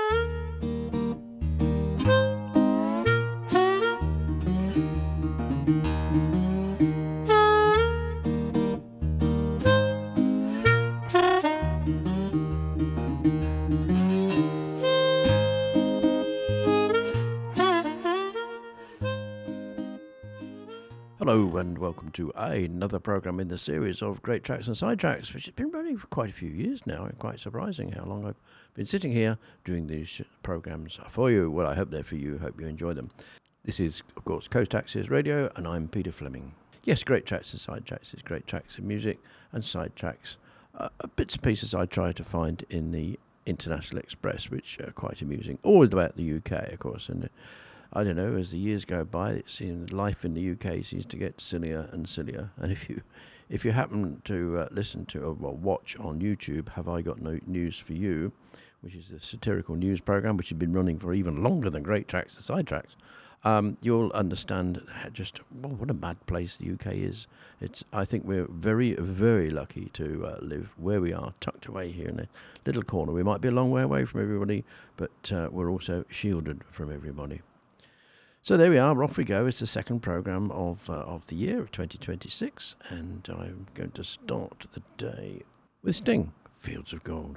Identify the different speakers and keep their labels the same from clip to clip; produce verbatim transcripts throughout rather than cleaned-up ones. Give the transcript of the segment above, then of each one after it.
Speaker 1: Hello and welcome to another program in the series of Great Tracks and Side Tracks, which has been running for quite a few years now, and quite surprising how long I've been sitting here doing these programs for you. Well, I hope they're for you. Hope you enjoy them. This is, of course, Coast Access Radio, and I'm Peter Fleming. Yes, Great Tracks and Side Tracks is great tracks of music and side tracks, uh, bits and pieces I try to find in the International Express, which are quite amusing. All about the U K, of course, and I don't know, as the years go by, it seems life in the U K seems to get sillier and sillier. And if you if you happen to uh, listen to or well, watch on YouTube, Have I Got No News For You, which is a satirical news program which has been running for even longer than Great Tracks and Side Tracks, um, you'll understand just well, what a mad place the U K is. It's I think we're very, very lucky to uh, live where we are, tucked away here in a little corner. We might be a long way away from everybody, but uh, we're also shielded from everybody. So there we are, off we go. It's the second programme of uh, of the year of twenty twenty-six, and I'm going to start the day with Sting, Fields of Gold.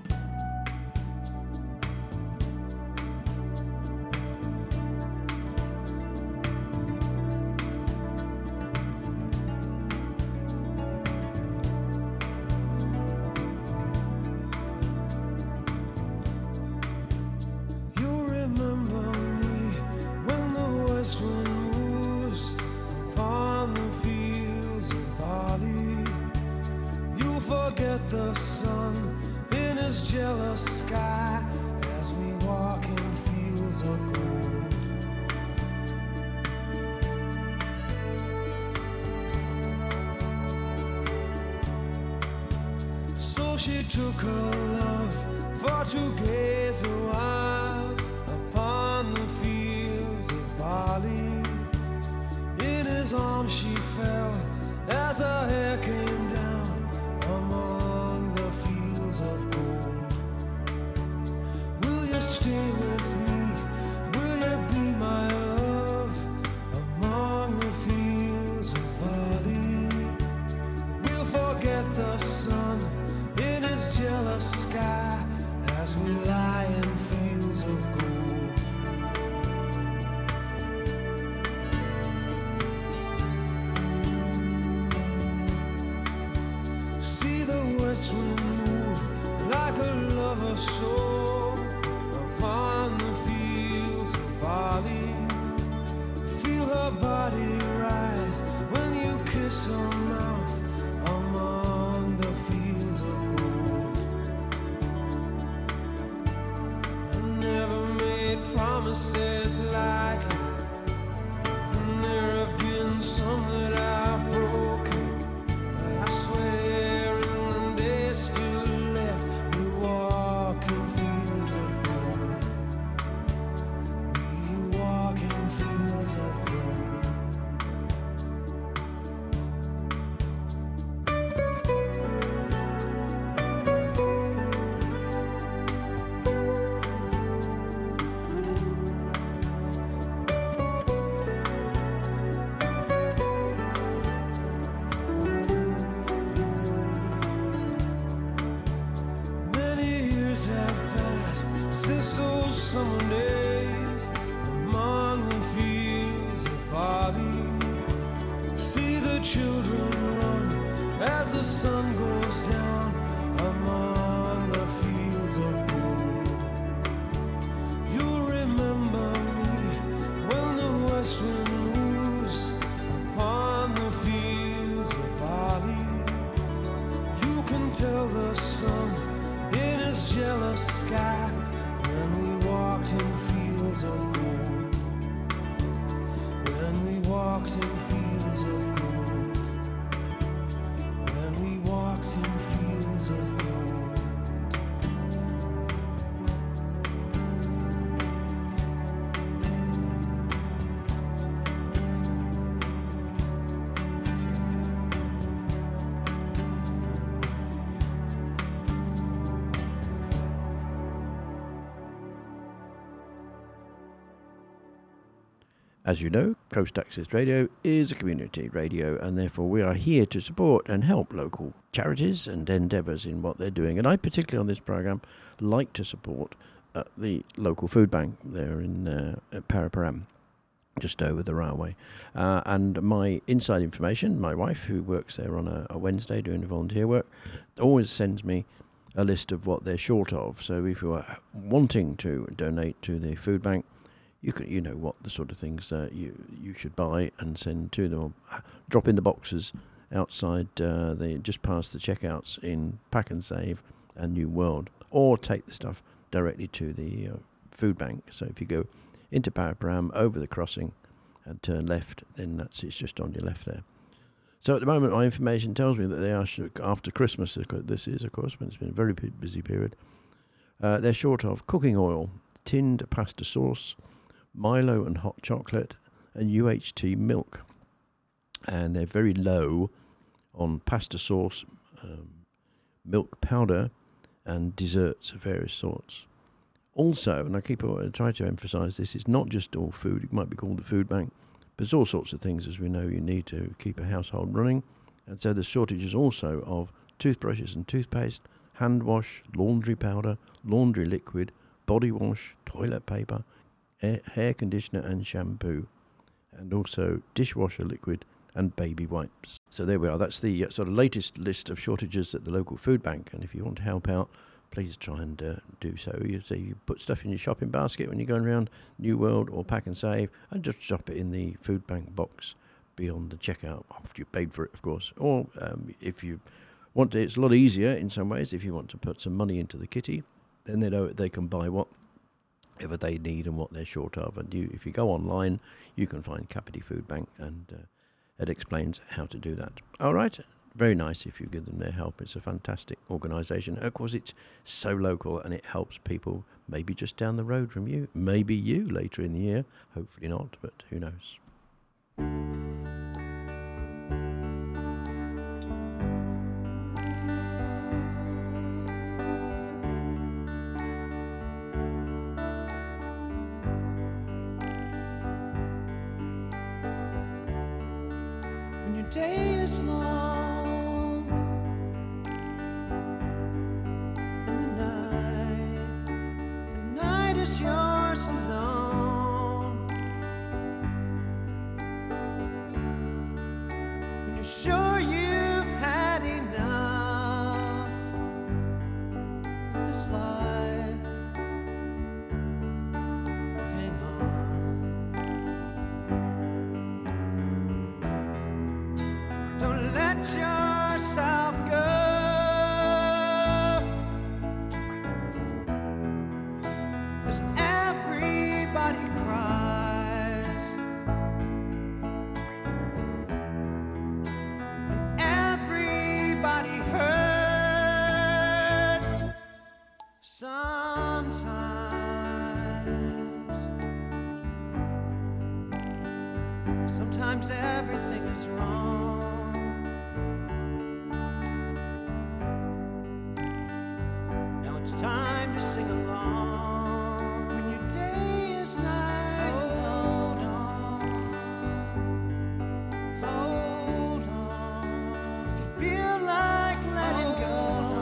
Speaker 2: The sun in his jealous sky as we walk in fields of gold. So she took her love for to gaze a while upon the fields of barley. In his arms she fell as her hair came down among the fields of gold. Will you stay with me? Will you be my love among the fields of barley? We'll forget the sun in his jealous sky as we lie in fields of gold. West wind move like a lover's soul upon the fields of barley. Feel her body rise when you kiss her mouth among the fields of gold. I never made promises lightly, and there have been some that I've broken, but I swear still left, we walk in fields of gold. We walk in fields of gold. Since those summer days among the fields of barley, see the children run as the sun goes down among the fields of gold. You'll remember me when the west wind moves upon the fields of barley. You can tell the sun in his jealous sky when we walked in fields of gold. When we walked in fields of gold. When we walked in fields of gold.
Speaker 1: As you know, Coast Access Radio is a community radio, and therefore we are here to support and help local charities and endeavours in what they're doing. And I particularly on this programme like to support uh, the local food bank there in uh, at Paraparaumu, just over the railway. Uh, and my inside information, my wife, who works there on a, a Wednesday doing volunteer work, always sends me a list of what they're short of. So if you are wanting to donate to the food bank, you can, you know what the sort of things uh, you you should buy and send to them. Or drop in the boxes outside, uh, the just past the checkouts in Pack and Save and New World, or take the stuff directly to the uh, food bank. So if you go into Paraparaumu, over the crossing, and turn left, then that's it's just on your left there. So at the moment, my information tells me that they are sh- after Christmas. This is, of course, when it's been a very busy period. Uh, they're short of cooking oil, tinned pasta sauce, Milo and hot chocolate, and U H T milk. And they're very low on pasta sauce, um, milk powder, and desserts of various sorts. Also, and I keep I try to emphasise this, it's not just all food. It might be called the food bank, but it's all sorts of things, as we know, you need to keep a household running. And so there's shortages also of toothbrushes and toothpaste, hand wash, laundry powder, laundry liquid, body wash, toilet paper, air, hair conditioner and shampoo, and also dishwasher liquid and baby wipes. So there we are. That's the uh, sort of latest list of shortages at the local food bank. And if you want to help out, please try and uh, do so. You say you put stuff in your shopping basket when you're going around New World or Pack and Save, and just drop it in the food bank box beyond the checkout after you've paid for it, of course. Or um, if you want to, it's a lot easier in some ways. If you want to put some money into the kitty, then they know they can buy whatever they need and what they're short of. And you, if you go online, you can find Kapiti Food Bank, and uh, it explains how to do that. All right. Very nice if you give them their help. It's a fantastic organisation. Of course, it's so local, and it helps people maybe just down the road from you. Maybe you later in the year. Hopefully not, but who knows.
Speaker 2: When your day is long and the night, the night is yours alone. When you're sure you've had enough of this life, hang on. Don't let yourself go. 'Cause everybody cries, and everybody hurts sometimes. Sometimes everything is wrong. Now it's time to sing along. When your day is night, hold on, hold on. If you feel like letting go,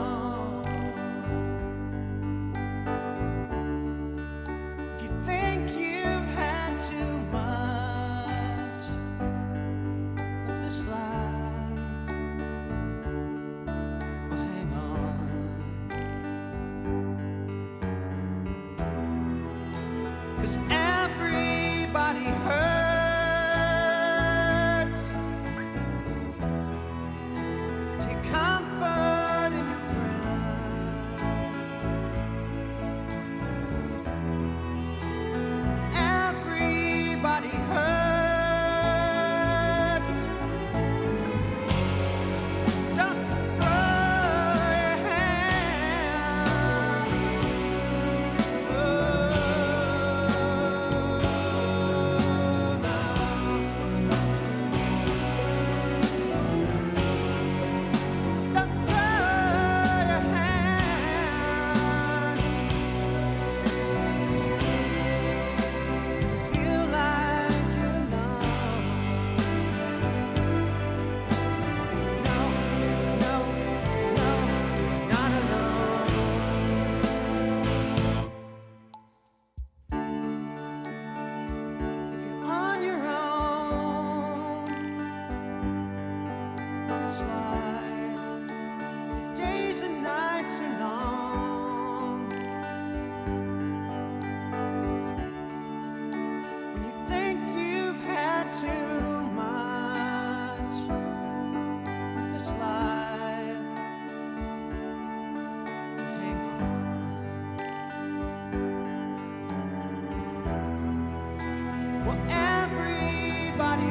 Speaker 2: if you think you've had too much of this life, well, hang on. 'Cause everybody hurts. Take comfort in your prayers. Everybody hurts. Don't throw your hand. Oh. Well, everybody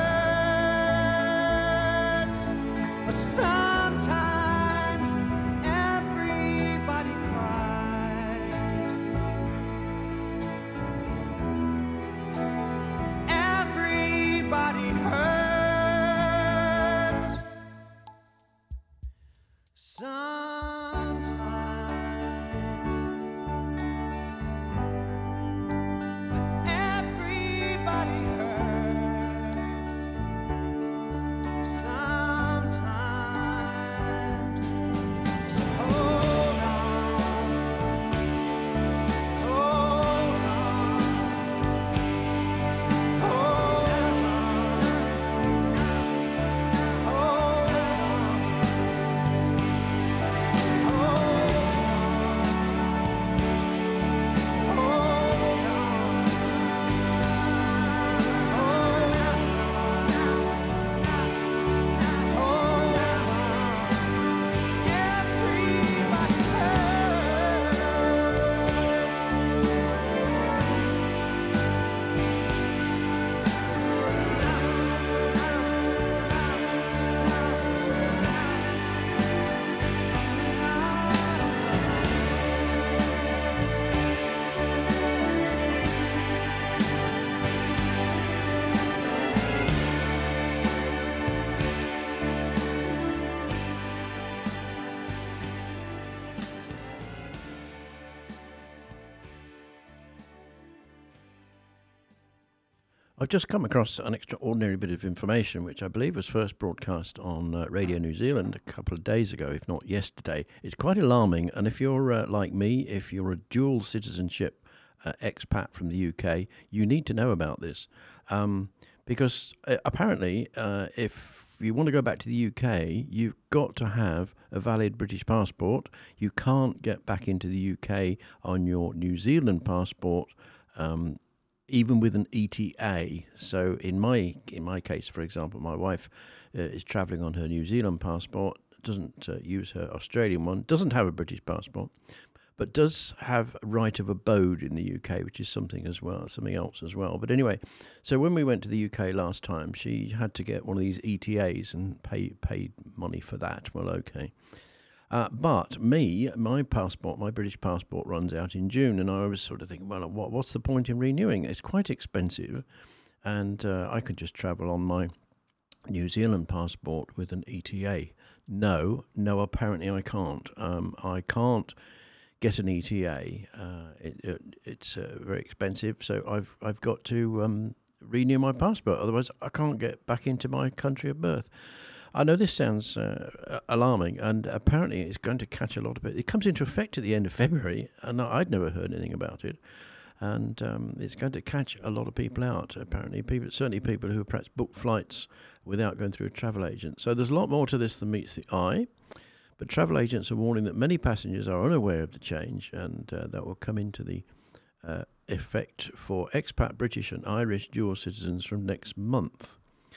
Speaker 2: hurts, but sometimes everybody cries. Everybody hurts sometimes. Everybody hurts sometimes. So hold on, hold on, hold on, hold
Speaker 1: I've just come across an extraordinary bit of information which I believe was first broadcast on uh, Radio New Zealand a couple of days ago, if not yesterday. It's quite alarming, and if you're uh, like me, if you're a dual citizenship uh, expat from the U K, you need to know about this. Um, because uh, apparently, uh, if you want to go back to the U K, you've got to have a valid British passport. You can't get back into the U K on your New Zealand passport, um, even with an E T A. So in my in my case, for example, my wife uh, is travelling on her New Zealand passport, doesn't uh, use her Australian one, doesn't have a British passport, but does have a right of abode in the U K, which is something as well, something else as well. But anyway, so when we went to the U K last time, she had to get one of these E T As and pay paid money for that. Well, okay. Uh, but me, my passport, my British passport runs out in June, and I was sort of thinking, well, what, what's the point in renewing? It's quite expensive, and uh, I could just travel on my New Zealand passport with an E T A. No, no, apparently I can't. Um, I can't get an E T A. Uh, it, it, it's uh, very expensive, so I've I've got to um, renew my passport. Otherwise, I can't get back into my country of birth. I know this sounds uh, alarming, and apparently it's going to catch a lot of it. It comes into effect at the end of February, and I'd never heard anything about it. And um, it's going to catch a lot of people out, apparently. People, certainly people who have perhaps booked flights without going through a travel agent. So there's a lot more to this than meets the eye. But travel agents are warning that many passengers are unaware of the change, and uh, that will come into the uh, effect for expat British and Irish dual citizens from next month.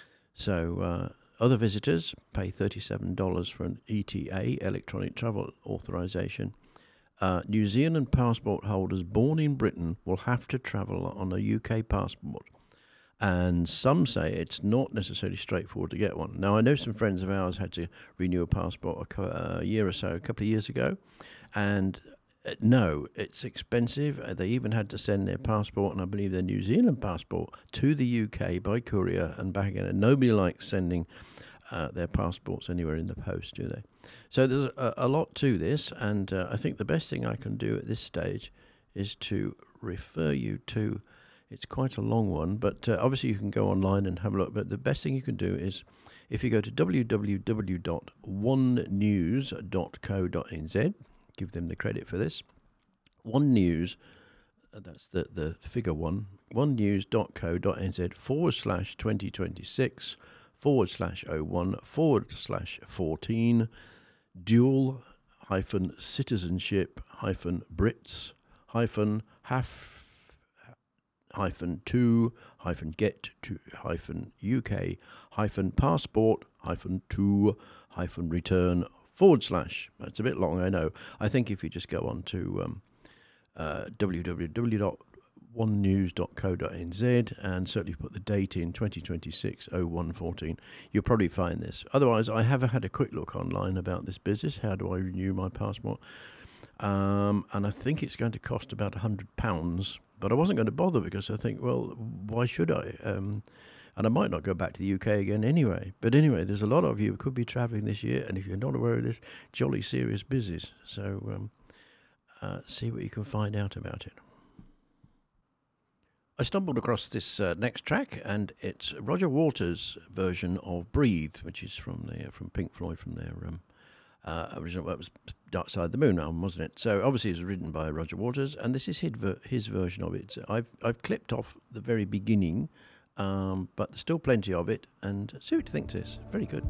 Speaker 1: So uh, other visitors pay thirty-seven dollars for an E T A, electronic travel authorization. Uh, New Zealand passport holders born in Britain will have to travel on a U K passport. And some say it's not necessarily straightforward to get one. Now, I know some friends of ours had to renew a passport a, co- a year or so, a couple of years ago. And uh, no, it's expensive. Uh, they even had to send their passport, and I believe their New Zealand passport, to the U K by courier and back again. And nobody likes sending uh, their passports anywhere in the post, do they? So there's a, a lot to this, and uh, I think the best thing I can do at this stage is to refer you to, it's quite a long one, but uh, obviously you can go online and have a look, but the best thing you can do is if you go to w w w dot one news dot co dot n z, give them the credit for this, One News, uh, that's the, the figure one, one news dot co dot n z forward slash twenty twenty-six forward slash oh one forward slash fourteen dual hyphen citizenship hyphen Brits hyphen half hyphen two hyphen get to hyphen U K hyphen passport hyphen two hyphen return forward slash. That's a bit long, I know. I think if you just go on to um, uh, w w w dot one news dot co dot n z, and certainly put the date in twenty twenty-six oh one fourteen. You'll probably find this. Otherwise, I have had a quick look online about this business. How do I renew my passport? Um, and I think it's going to cost about one hundred pounds, but I wasn't going to bother because I think, well, why should I? Um, and I might not go back to the U K again anyway. But anyway, there's a lot of you who could be travelling this year, and if you're not aware of this, jolly serious business. So um, uh, see what you can find out about it. I stumbled across this uh, next track, and it's Roger Waters' version of "Breathe," which is from the from Pink Floyd, from their um, uh, original. Well, it was "Dark Side of the Moon" album, wasn't it? So obviously, it was written by Roger Waters, and this is his ver- his version of it. So I've I've clipped off the very beginning, um, but there's still plenty of it, and see what you think. To this, very good.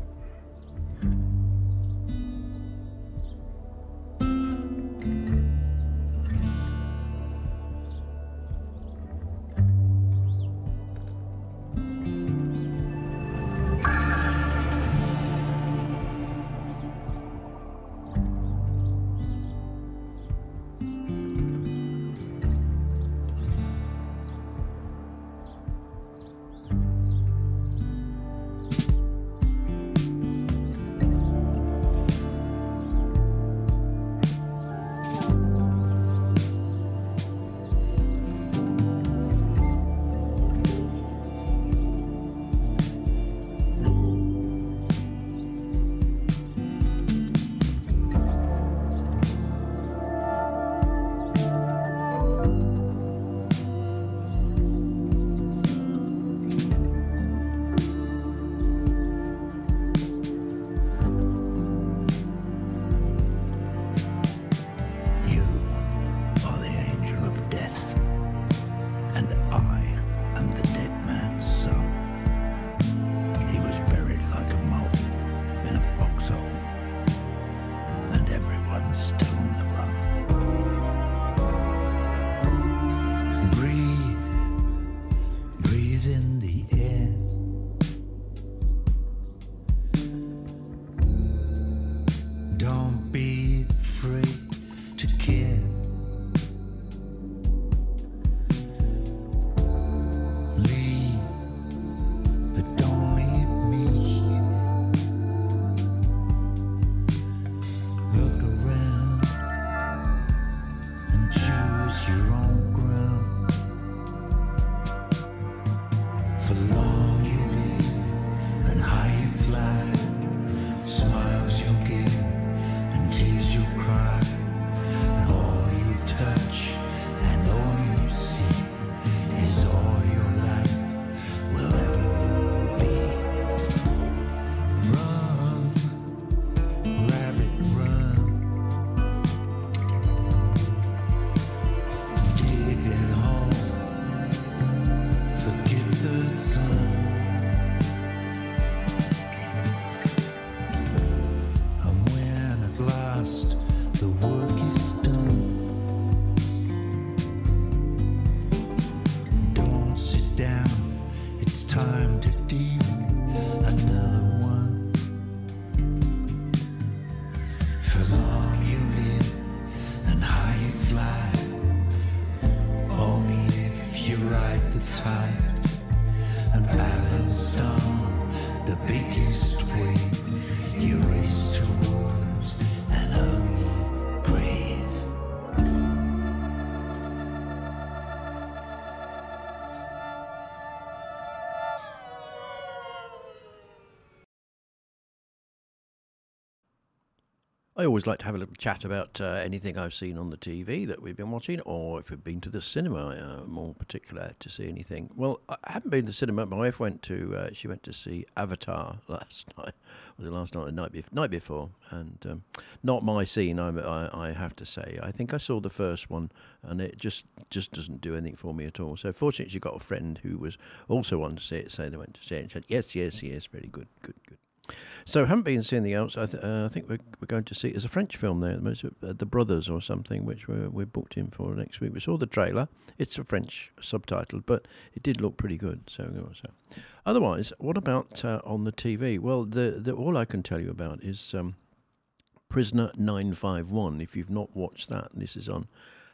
Speaker 1: I always like to have a little chat about uh, anything I've seen on the T V that we've been watching, or if we've been to the cinema, uh, more particular, to see anything. Well, I haven't been to the cinema. My wife went to, uh, she went to see Avatar last night. Was it last night or the night, bef- night before? And um, not my scene, I, I, I have to say. I think I saw the first one, and it just, just doesn't do anything for me at all. So fortunately, she got a friend who was also wanted to see it, so they went to see it and said, yes, yes, yes, very good, good, good. So haven't been seeing anything else. I, th- uh, I think we're we're going to see. There's a French film there, uh, The Brothers or something, which we're we're booked in for next week. We saw the trailer. It's a French subtitle, but it did look pretty good. So, so. Otherwise, what about uh, on the T V? Well, the, the all I can tell you about is um, Prisoner nine five one. If you've not watched that, this is on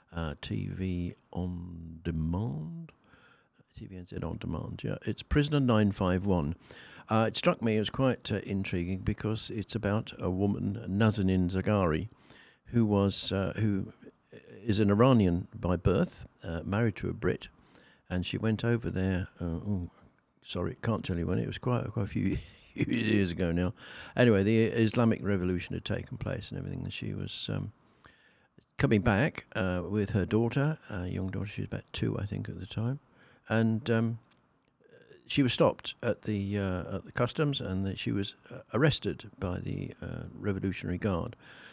Speaker 1: uh, T V on demand. T V N Z on demand, yeah. It's Prisoner nine five one. Uh, it struck me as quite uh, intriguing because it's about a woman, Nazanin Zaghari, who was uh, who is an Iranian by birth, uh, married to a Brit, and she went over there. Uh, oh, sorry, can't tell you when. It was quite quite a few years ago now. Anyway, the Islamic Revolution had taken place and everything, and she was um, coming back uh, with her daughter, a young daughter. She was about two, I think, at the time, and um, she was stopped at the uh, at the customs, and that she was uh, arrested by the uh, Revolutionary Guard.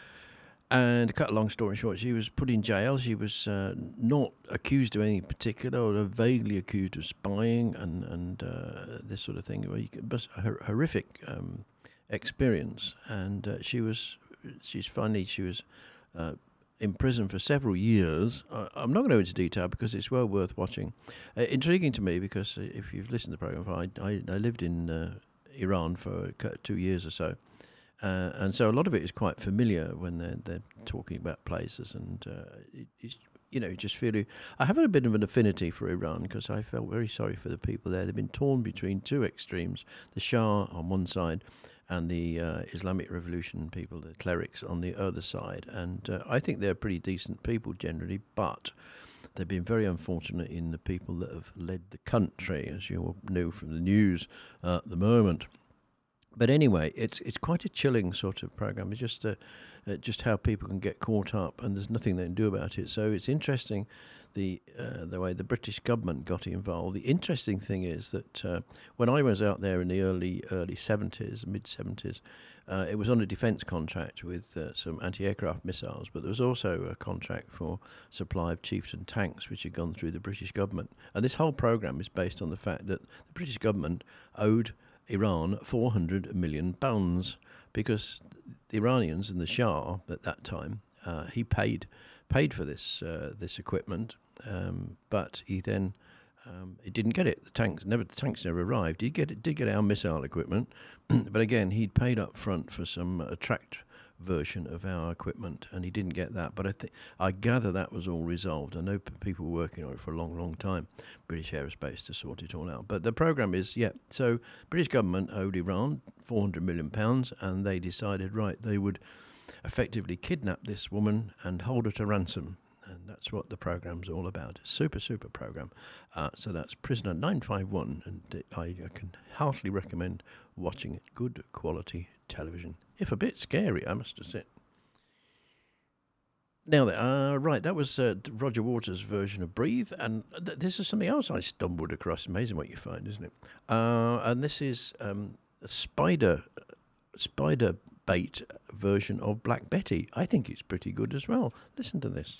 Speaker 1: And to cut a long story short, she was put in jail. She was uh, not accused of anything particular, or vaguely accused of spying and and uh, this sort of thing. It was a horrific um, experience, and uh, she was she's finally she was uh, in prison for several years. Uh, I'm not going to go into detail because it's well worth watching. Uh, intriguing to me because if you've listened to the program, I I, I lived in uh, Iran for two years or so. Uh, and so a lot of it is quite familiar when they're, they're talking about places, and uh, it, it's, you know, just feel. I have a bit of an affinity for Iran because I felt very sorry for the people there. They've been torn between two extremes: the Shah on one side, and the uh, Islamic Revolution people, the clerics, on the other side. And uh, I think they're pretty decent people generally, but they've been very unfortunate in the people that have led the country, as you all know from the news uh, at the moment. But anyway, it's it's quite a chilling sort of program. It's just uh, uh, just how people can get caught up, and there's nothing they can do about it. So it's interesting the uh, the way the British government got involved. The interesting thing is that uh, when I was out there in the early early seventies, mid seventies, uh, it was on a defence contract with uh, some anti-aircraft missiles, but there was also a contract for supply of Chieftain tanks, which had gone through the British government. And this whole program is based on the fact that the British government owed Iran four hundred million pounds because the Iranians and the Shah at that time, uh, he paid paid for this uh, this equipment, um, but he then um, he didn't get it. The tanks never the tanks never arrived. He get it, did get our missile equipment, but again he'd paid up front for some uh, tracked version of our equipment, and he didn't get that. But I think I gather that was all resolved. I know p- people were working on it for a long, long time, British Aerospace, to sort it all out. But the program is, yeah. So British government owed Iran four hundred million pounds, and they decided, right, they would effectively kidnap this woman and hold her to ransom. And that's what the program's all about. Super, super program. Uh, so that's Prisoner nine five one, and I, I can heartily recommend watching it. Good quality television. If a bit scary, I must admit. Now, uh, right, that was uh, Roger Waters' version of Breathe, and th- this is something else I stumbled across. Amazing what you find, isn't it? Uh, and this is um, a spider, spider bait version of Black Betty. I think it's pretty good as well. Listen to this.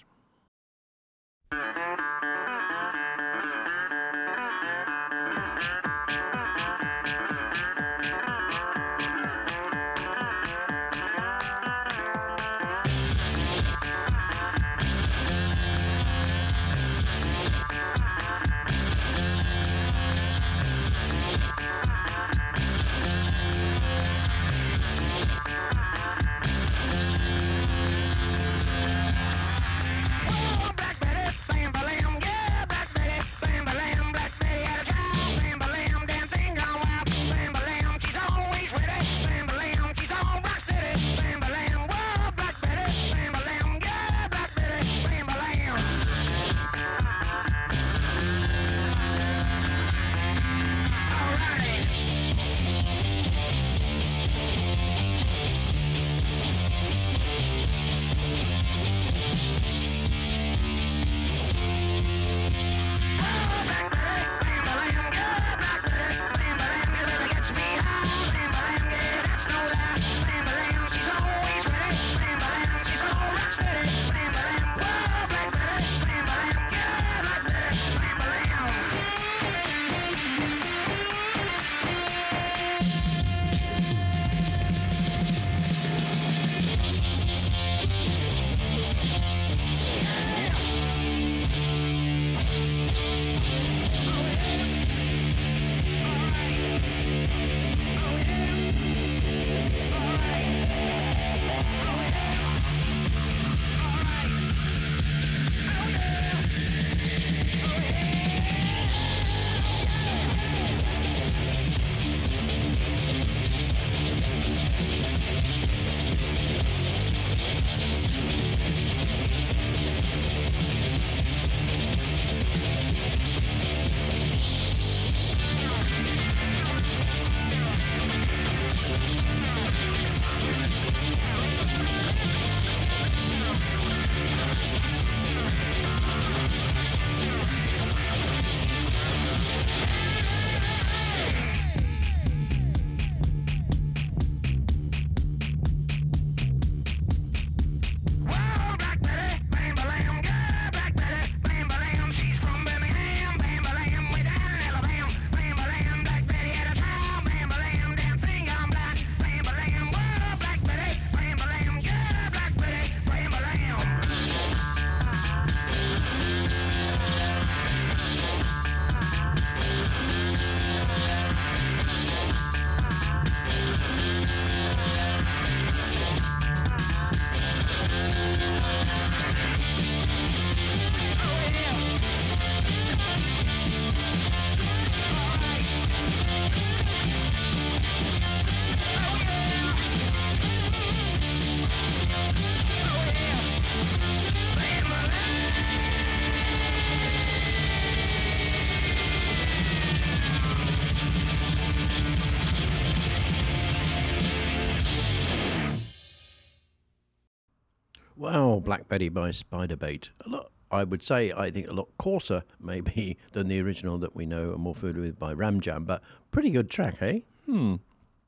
Speaker 1: Black Betty by Spiderbait. A lot, I would say, I think a lot coarser, maybe, than the original that we know and more familiar with by Ram Jam, but pretty good track, eh? Hmm.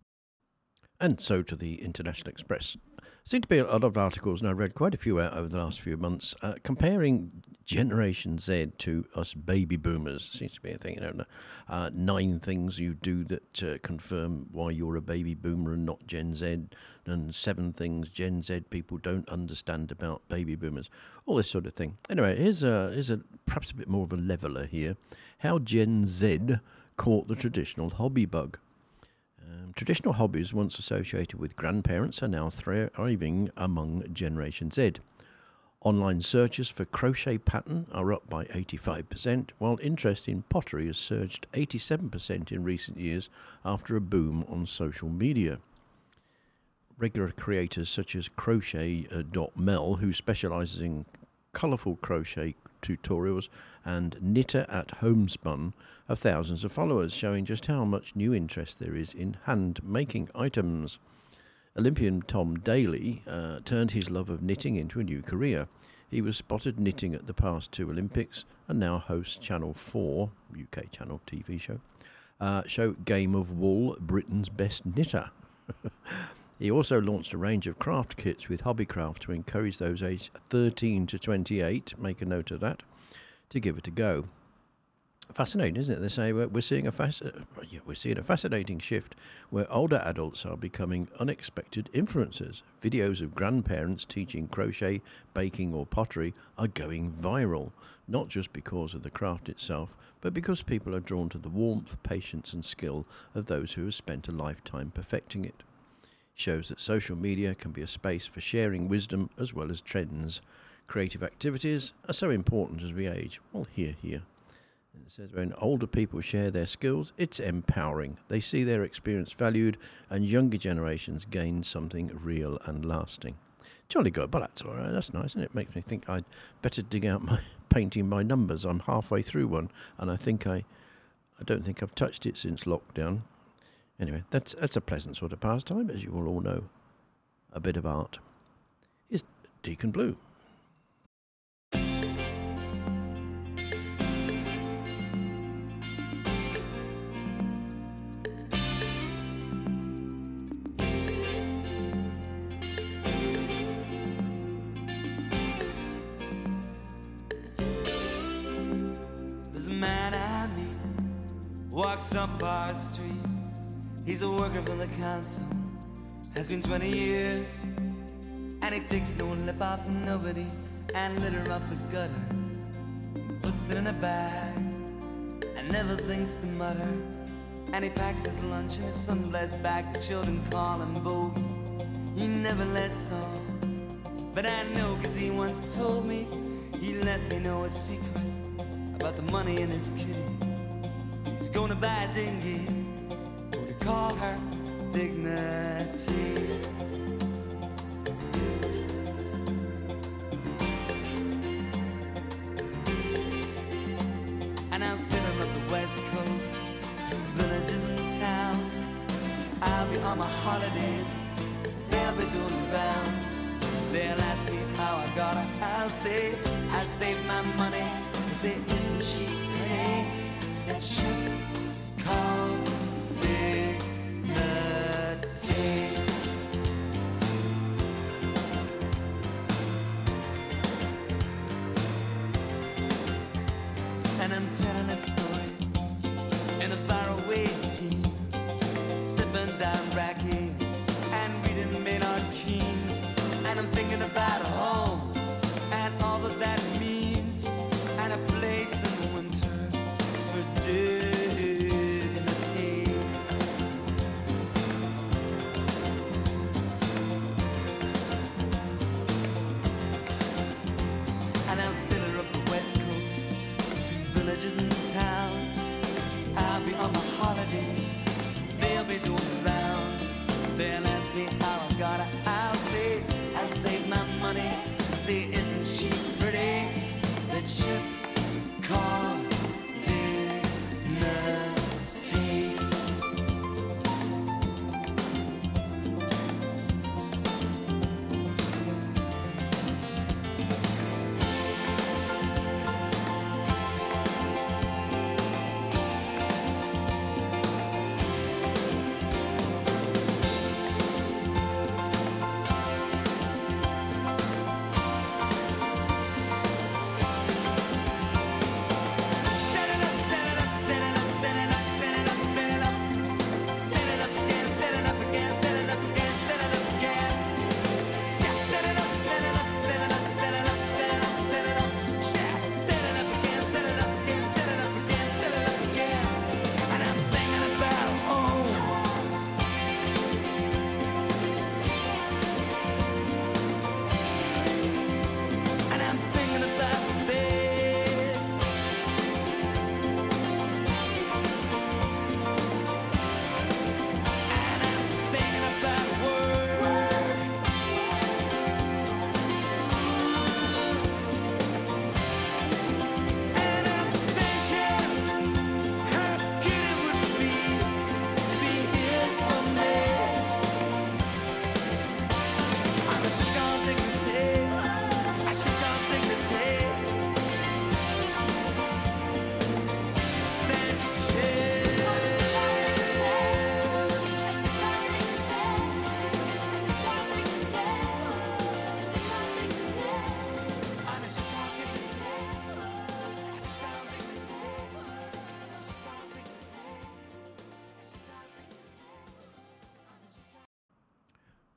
Speaker 1: And so to the International Express. Seem to be a lot of articles, and I read quite a few out over the last few months, uh, comparing Generation Z to us baby boomers. Seems to be a thing, you know, uh, nine things you do that uh, confirm why you're a baby boomer and not Gen Z, and seven things Gen Z people don't understand about baby boomers, all this sort of thing. Anyway, here's a, here's a perhaps a bit more of a leveller here. How Gen Z caught the traditional hobby bug. Um, traditional hobbies once associated with grandparents are now thriving among Generation Z. Online searches for crochet pattern are up by eighty-five percent, while interest in pottery has surged eighty-seven percent in recent years after a boom on social media. Regular creators such as crochet dot mel, who specialises in colourful crochet tutorials, and Knitter at Homespun have thousands of followers, showing just how much new interest there is in hand-making items. Olympian Tom Daley uh, turned his love of knitting into a new career. He was spotted knitting at the past two Olympics and now hosts Channel four, U K channel T V show, uh, show Game of Wool, Britain's Best Knitter. He also launched a range of craft kits with Hobbycraft to encourage those aged thirteen to twenty-eight, make a note of that, to give it a go. Fascinating, isn't it? They say we're, we're seeing a fasc- yeah, we're seeing a fascinating shift where older adults are becoming unexpected influencers. Videos of grandparents teaching crochet, baking or pottery are going viral, not just because of the craft itself, but because people are drawn to the warmth, patience and skill of those who have spent a lifetime perfecting it. Shows that social media can be a space for sharing wisdom as well as trends. Creative activities are so important as we age. Well, here, here. And it says when older people share their skills, it's empowering. They see their experience valued, and younger generations gain something real and lasting. Jolly good, but that's all right. That's nice, and it makes me think I'd better dig out my painting by numbers. I'm halfway through one, and I think I, I don't think I've touched it since lockdown. Anyway, that's that's a pleasant sort of pastime, as you will all know. A bit of art. Here's Deacon Blue.
Speaker 2: There's a man I meet, walks up our street. He's a worker for the council, has been twenty years, and he takes no lip off nobody and litter off the gutter. Puts it in a bag and never thinks to mutter. And he packs his lunch in his sun-blessed bag. The children call him Bogey. He never lets on, but I know 'cause he once told me. He let me know a secret about the money in his kitty. He's gonna buy a dinghy, call her Dignity. And I'll sit on up the west coast, through villages and towns. I'll be on my holidays, they'll be doing the rounds. They'll ask me how I got it, I'll say I saved my money. They say, isn't she pretty? That ship called Dignity. And I'm telling a story in a faraway scene, sipping down Raki and reading Maynard Keynes. And I'm thinking about home and all that that means, and a place in the winter for dignity. And I'll sail up the west coast, through villages and towns. I'll be on my holidays, they'll be doing the rounds. They'll ask me how I got it, I'll say I saved my money. Say, isn't she pretty? That ship called Dignity.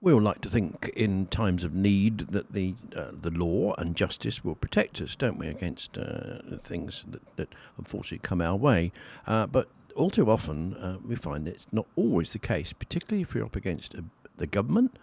Speaker 1: We all like to think in times of need that the uh, the law and justice will protect us, don't we, against uh, things that, that unfortunately come our way. Uh, but all too often uh, we find it's not always the case, particularly if you're up against a, the government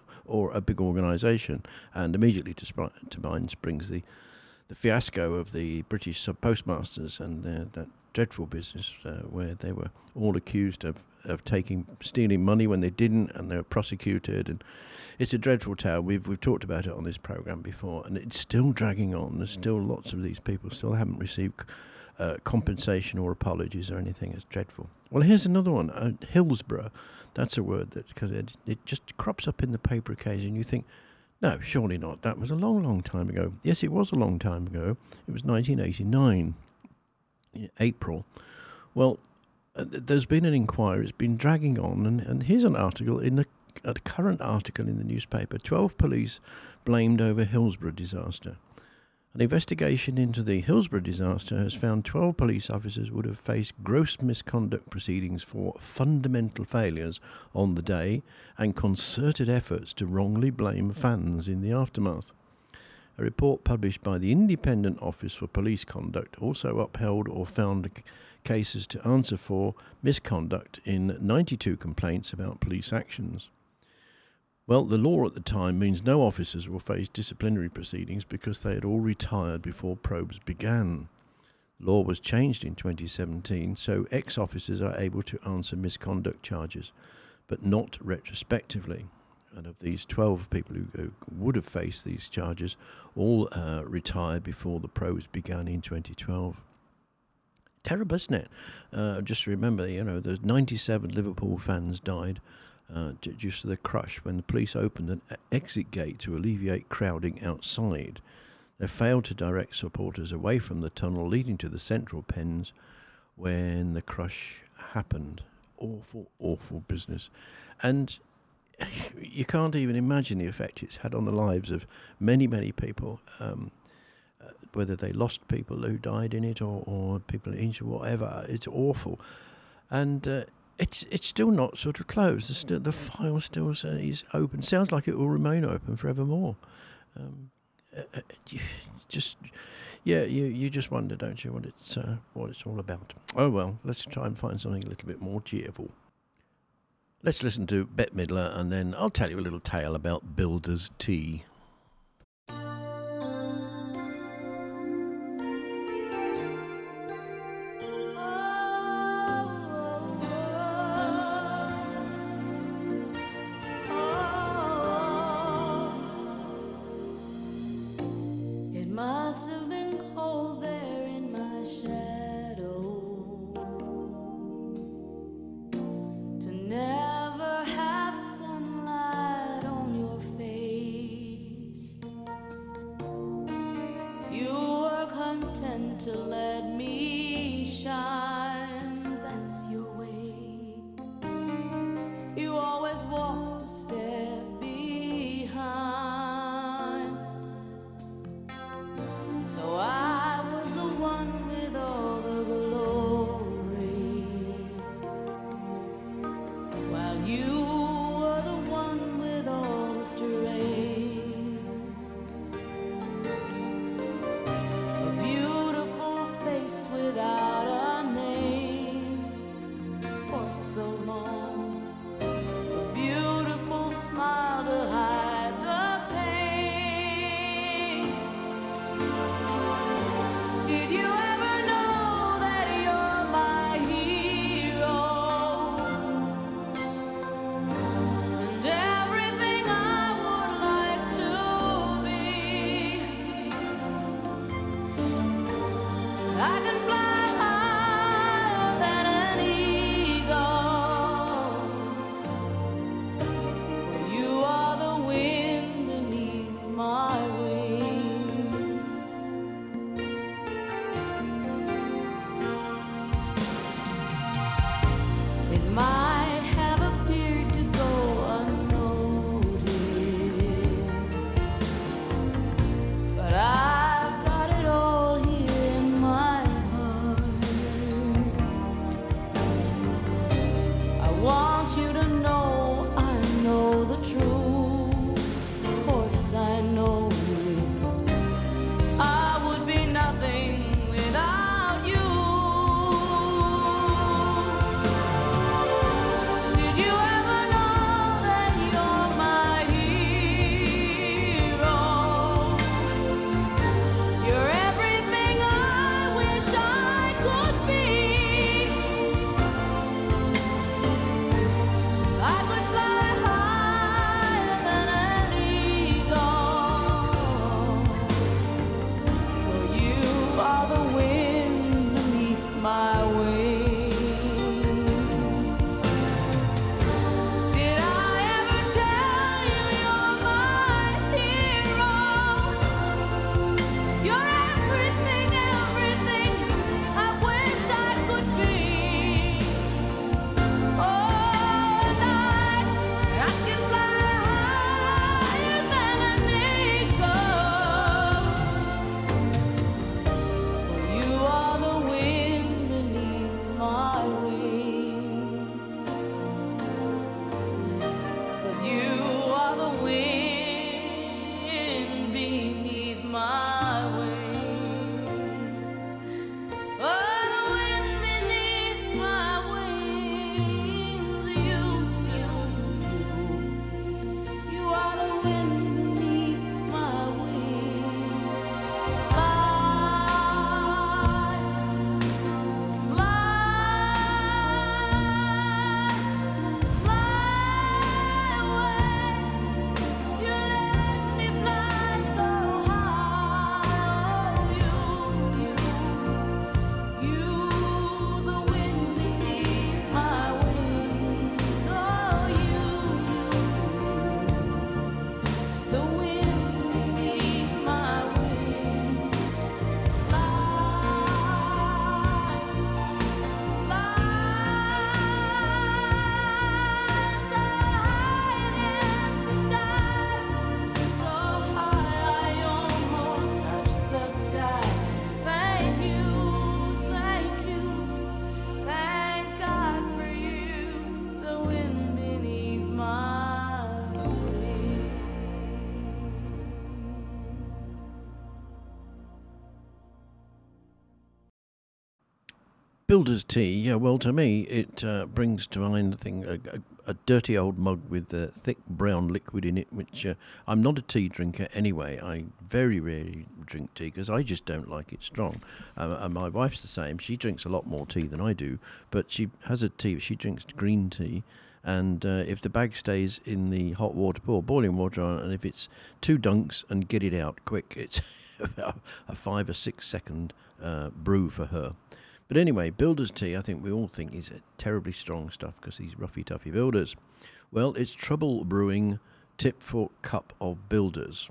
Speaker 1: or a big organisation. And immediately to, sp- to mind springs the, the fiasco of the British sub-postmasters and uh, that dreadful business uh, where they were all accused of, of taking stealing money when they didn't, and they were prosecuted. And it's a dreadful tale. We've we've talked about it on this programme before, and it's still dragging on. There's still lots of these people still haven't received uh, compensation or apologies or anything. It's dreadful. Well, here's another one. Uh, Hillsborough. That's a word that because it, it just crops up in the paper occasionally. You think, no, surely not. That was a long, long time ago. Yes, it was a long time ago. It was nineteen eighty-nine. In April. Well, uh, there's been an inquiry. It's been dragging on, and, and here's an article in the a current article in the newspaper. Twelve police blamed over Hillsborough disaster. An investigation into the Hillsborough disaster has found twelve police officers would have faced gross misconduct proceedings for fundamental failures on the day and concerted efforts to wrongly blame fans in the aftermath. A report published by the Independent Office for Police Conduct also upheld or found c- cases to answer for misconduct in ninety-two complaints about police actions. Well, the law at the time means no officers will face disciplinary proceedings because they had all retired before probes began. Law was changed in twenty seventeen, so ex-officers are able to answer misconduct charges, but not retrospectively. And of these twelve people who, who would have faced these charges, all uh, retired before the probes began in twenty twelve. Terrible, isn't it? Uh, just remember, you know, there's ninety-seven Liverpool fans died uh, j- just to the crush when the police opened an exit gate to alleviate crowding outside. They failed to direct supporters away from the tunnel leading to the central pens when the crush happened. Awful, awful business. And you can't even imagine the effect it's had on the lives of many, many people, um, uh, whether they lost people who died in it or, or people injured, whatever. It's awful. And uh, it's it's still not sort of closed. The, still, the file still is open. Sounds like it will remain open forevermore. Um, uh, you just, yeah, you, you just wonder, don't you, what it's, uh, what it's all about. Oh, well, let's try and find something a little bit more cheerful. Let's listen to Bette Midler, and then I'll tell you a little tale about Builder's Tea.
Speaker 3: It must have been cold there in my shadow to never have sunlight on your face. You were content to let me shine, that's your way. You always walked a step behind. So I was the one with all the glory, while you were the one with all the strength. A beautiful face without a name for so long. A beautiful smile to hide the pain. Did you ever know that you're my hero? And everything I would like to be. I can fly higher than an eagle. You are the wind beneath my wings. It might have appeared to go unnoticed, but I've got it all here in my heart.
Speaker 1: Builder's tea, yeah, well, to me, it uh, brings to mind a, thing, a, a, a dirty old mug with uh, thick brown liquid in it, which uh, I'm not a tea drinker anyway. I very rarely drink tea because I just don't like it strong. Uh, and my wife's the same. She drinks a lot more tea than I do, but she has a tea, she drinks green tea. And uh, if the bag stays in the hot water, pour boiling water on it, and if it's two dunks and get it out quick, it's about a five or six second uh, brew for her. But anyway, Builder's tea, I think we all think is a terribly strong stuff because these roughy toughy builders. Well, it's trouble brewing tip for cup of builders.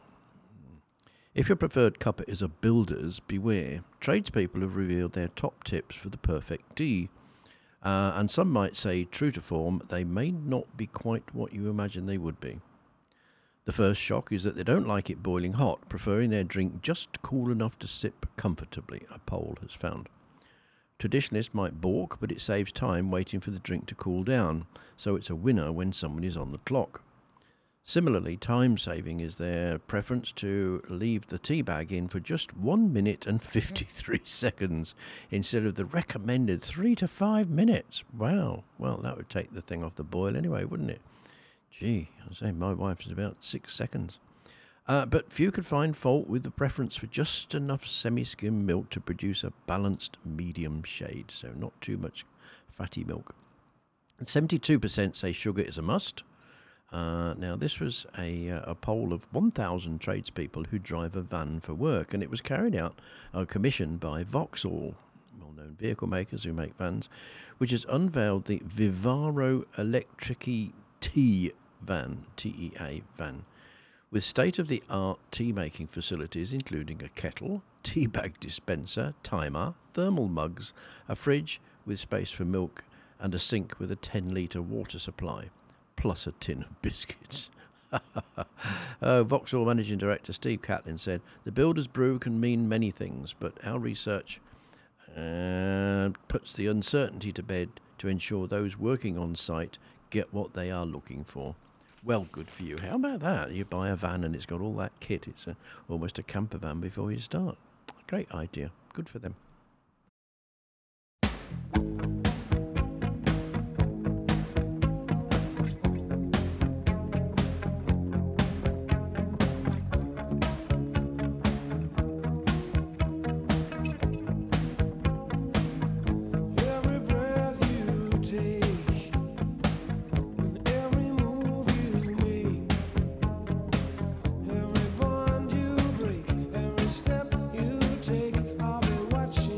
Speaker 1: If your preferred cup is a Builder's, beware. Tradespeople have revealed their top tips for the perfect tea. Uh, and some might say, true to form, they may not be quite what you imagine they would be. The first shock is that they don't like it boiling hot, preferring their drink just cool enough to sip comfortably, a poll has found. Traditionalists might balk, but it saves time waiting for the drink to cool down, so it's a winner when someone is on the clock. Similarly, time saving is their preference to leave the tea bag in for just one minute and fifty-three seconds instead of the recommended three to five minutes. Wow, well, that would take the thing off the boil anyway, wouldn't it? Gee, I say my wife's about six seconds. Uh, but few could find fault with the preference for just enough semi-skim milk to produce a balanced medium shade, so not too much fatty milk. And seventy-two percent say sugar is a must. Uh, now, this was a, uh, a poll of one thousand tradespeople who drive a van for work, and it was carried out, uh, commissioned by Vauxhall, well-known vehicle makers who make vans, which has unveiled the Vivaro Electrici Tea van, T E A van, with state-of-the-art tea-making facilities including a kettle, tea bag dispenser, timer, thermal mugs, a fridge with space for milk, and a sink with a ten litre water supply, plus a tin of biscuits. uh, Vauxhall Managing Director Steve Catlin said, "The Builder's brew can mean many things, but our research uh, puts the uncertainty to bed to ensure those working on site get what they are looking for." Well, good for you. How about that? You buy a van and it's got all that kit. It's a, almost a camper van before you start. Great idea. Good for them.
Speaker 2: Every breath you take, and every move you make, every bond you break, every step you take, I'll be watching.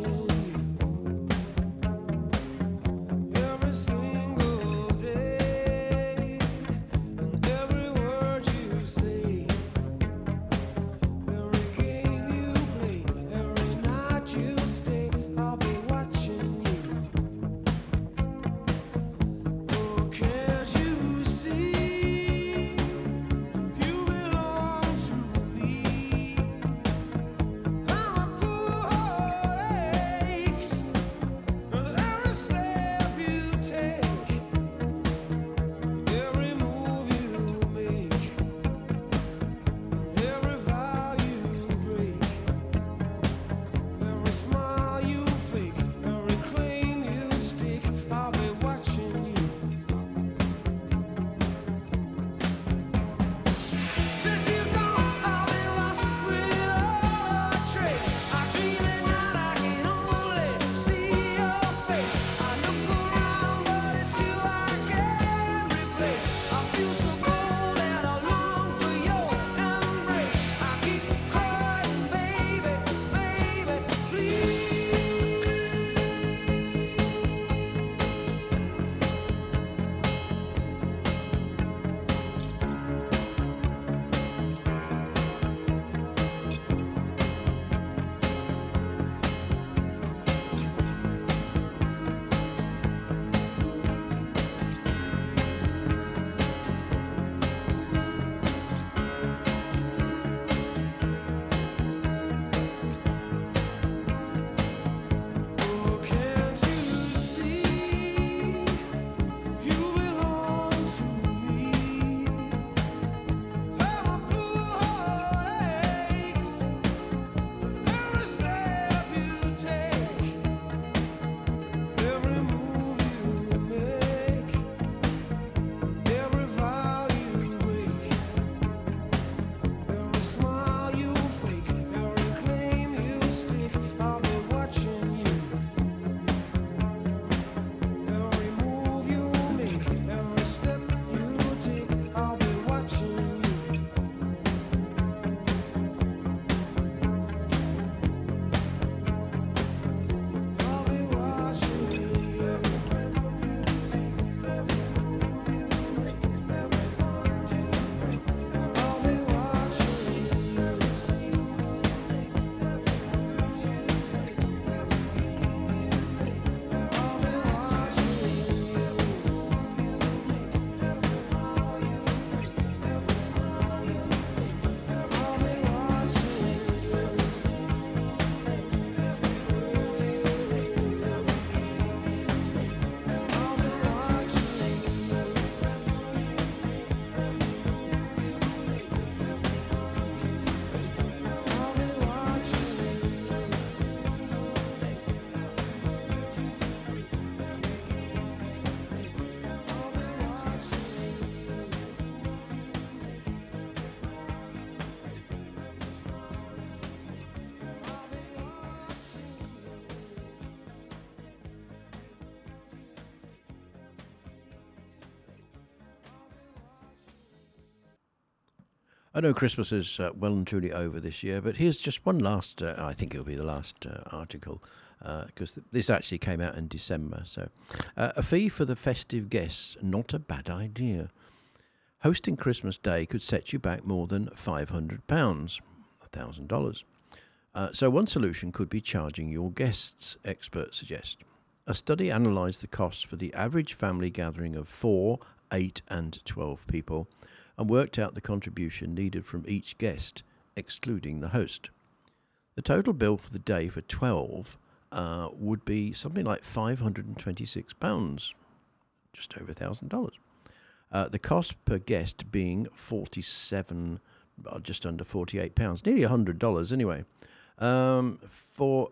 Speaker 1: I know Christmas is uh, well and truly over this year, but here's just one last, uh, I think it'll be the last uh, article, because th- this actually came out in December. So, uh, a fee for the festive guests, not a bad idea. Hosting Christmas Day could set you back more than five hundred pounds, one thousand dollars. Uh, so one solution could be charging your guests, experts suggest. A study analysed the costs for the average family gathering of four, eight and twelve people, and worked out the contribution needed from each guest, excluding the host. The total bill for the day for twelve uh, would be something like five hundred twenty-six pounds, just over one thousand dollars. Uh, the cost per guest being forty-seven, well, just under forty-eight pounds, nearly one hundred dollars anyway. Um, for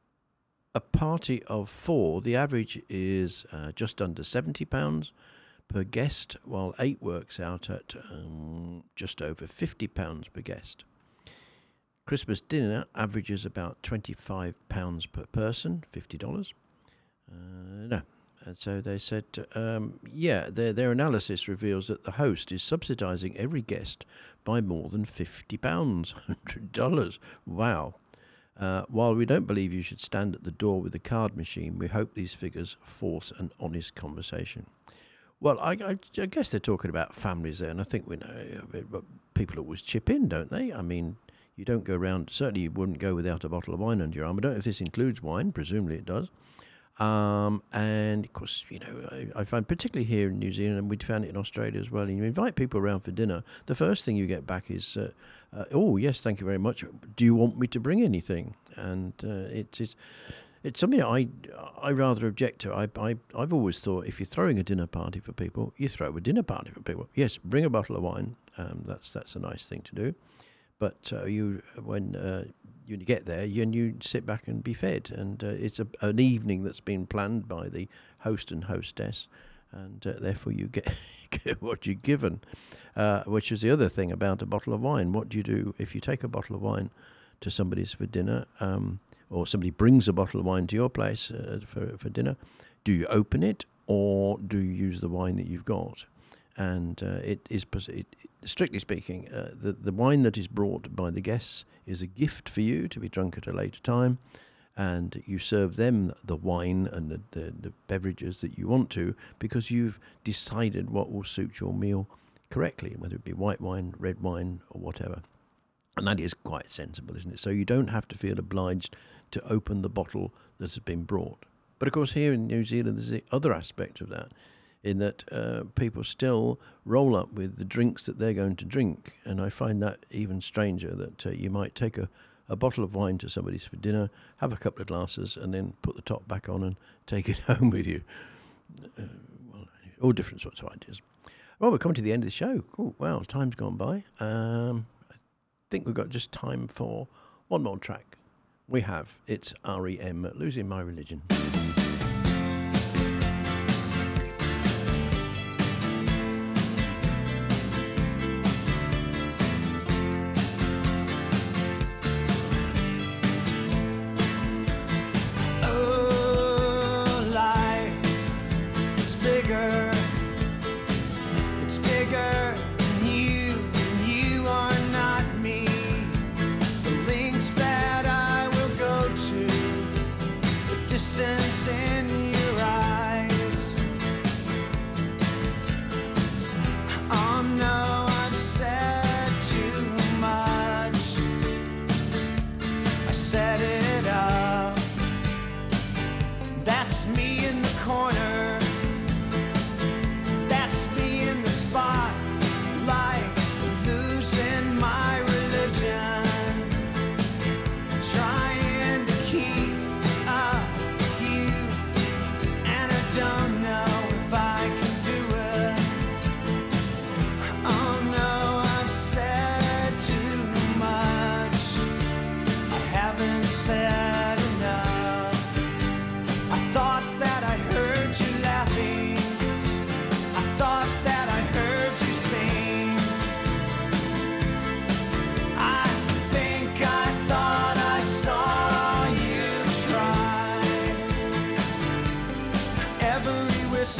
Speaker 1: a party of four, the average is uh, just under seventy pounds per guest, while eight works out at um, just over fifty pounds per guest. Christmas dinner averages about twenty-five pounds per person, fifty dollars. Uh, no. And so they said, um, yeah, their, their analysis reveals that the host is subsidising every guest by more than fifty pounds, one hundred dollars. Wow. Uh, while we don't believe you should stand at the door with a card machine, we hope these figures force an honest conversation. Well, I, I, I guess they're talking about families there, and I think we know uh, people always chip in, don't they? I mean, you don't go around, certainly you wouldn't go without a bottle of wine under your arm. I don't know if this includes wine, presumably it does. Um, and, of course, you know, I, I find particularly here in New Zealand, and we'd found it in Australia as well, and you invite people around for dinner, the first thing you get back is, uh, uh, oh, yes, thank you very much. Do you want me to bring anything? And uh, it's, it's it's something I, I rather object to. I, I, I've always thought if you're throwing a dinner party for people, you throw a dinner party for people. Yes, bring a bottle of wine. Um, that's that's a nice thing to do. But uh, you, when uh, you get there, you, and you sit back and be fed. And uh, it's a, an evening that's been planned by the host and hostess, and uh, therefore you get, get what you're given, uh, which is the other thing about a bottle of wine. What do you do if you take a bottle of wine to somebody's for dinner, um, or somebody brings a bottle of wine to your place uh, for, for dinner? Do you open it, or do you use the wine that you've got? And uh, it is, it, strictly speaking, uh, the, the wine that is brought by the guests is a gift for you to be drunk at a later time, and you serve them the wine and the, the, the beverages that you want to, because you've decided what will suit your meal correctly, whether it be white wine, red wine, or whatever. And that is quite sensible, isn't it? So you don't have to feel obliged to open the bottle that has been brought. But of course, here in New Zealand, there's the other aspect of that, in that uh, people still roll up with the drinks that they're going to drink. And I find that even stranger, that uh, you might take a, a bottle of wine to somebody's for dinner, have a couple of glasses, and then put the top back on and take it home with you. Uh, well, all different sorts of ideas. Well, we're coming to the end of the show. Oh, wow, time's gone by. Um, I think we've got just time for one more track. We have. It's R E M, Losing My Religion.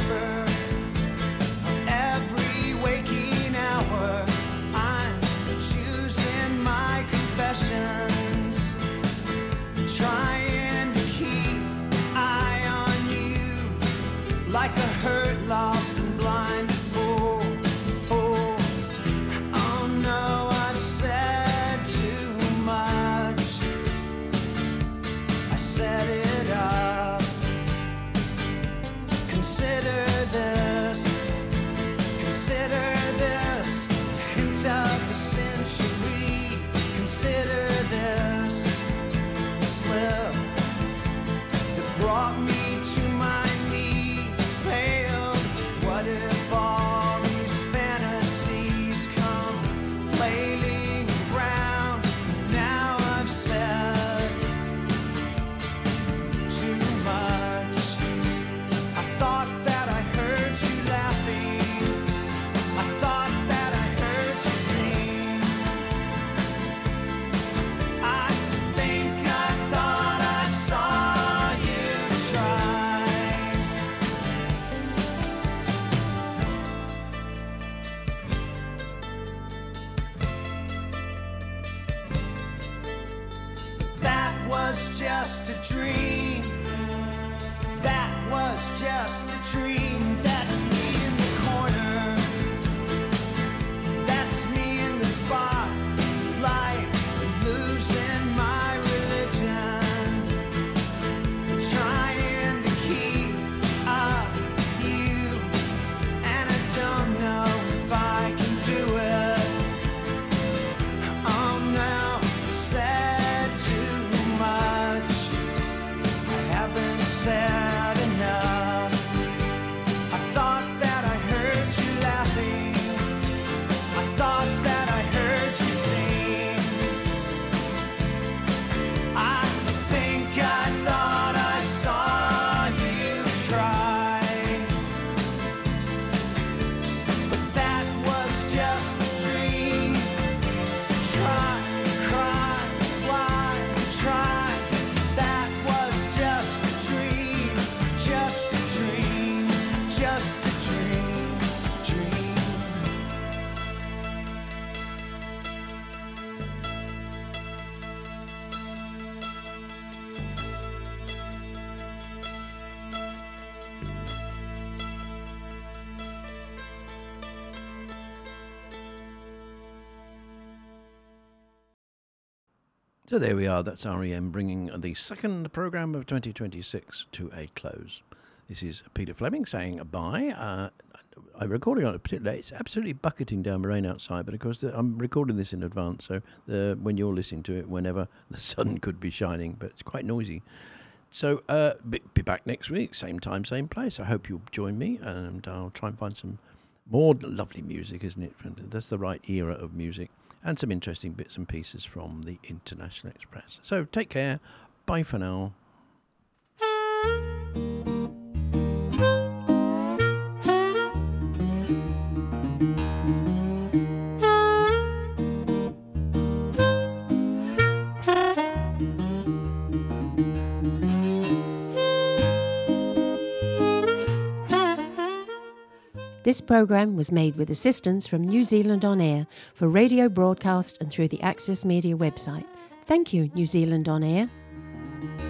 Speaker 2: Every waking hour, I'm like a hurt, lost and blind. Oh, oh, oh no, I've said too much. I set it up. Consider this, consider this, hint of the century. Consider this slip that brought me to my knees, pale. What if all these fantasies come flailing around? Now I've said too much. I thought that I heard you laughing. I thought that I heard you sing. I think I thought I saw you try. That was just a dream. That was just a dream. That's me in the corner. That's me in the spotlight, losing my religion, trying to keep up with you, and I don't know if I can do it. Oh no, I've said too much. I haven't said enough. I thought that I heard you laughing. I thought that I heard you sing. I think I thought I saw you try. But that was just a dream. Try, cry, why try? That was just a dream, just a dream, just a dream, dream.
Speaker 1: So there we are, that's R E M bringing the second programme of twenty twenty-six to a close. This is Peter Fleming saying bye. Uh, I'm recording on a particular day. It's absolutely bucketing down rain outside, but of course the, I'm recording this in advance, so the, when you're listening to it, whenever, the sun could be shining, but it's quite noisy. So uh, be, be back next week, same time, same place. I hope you'll join me, and I'll try and find some more lovely music, isn't it? That's the right era of music. And some interesting bits and pieces from the International Express. So take care. Bye for now.
Speaker 4: This programme was made with assistance from New Zealand On Air for radio broadcast and through the Access Media website. Thank you, New Zealand On Air.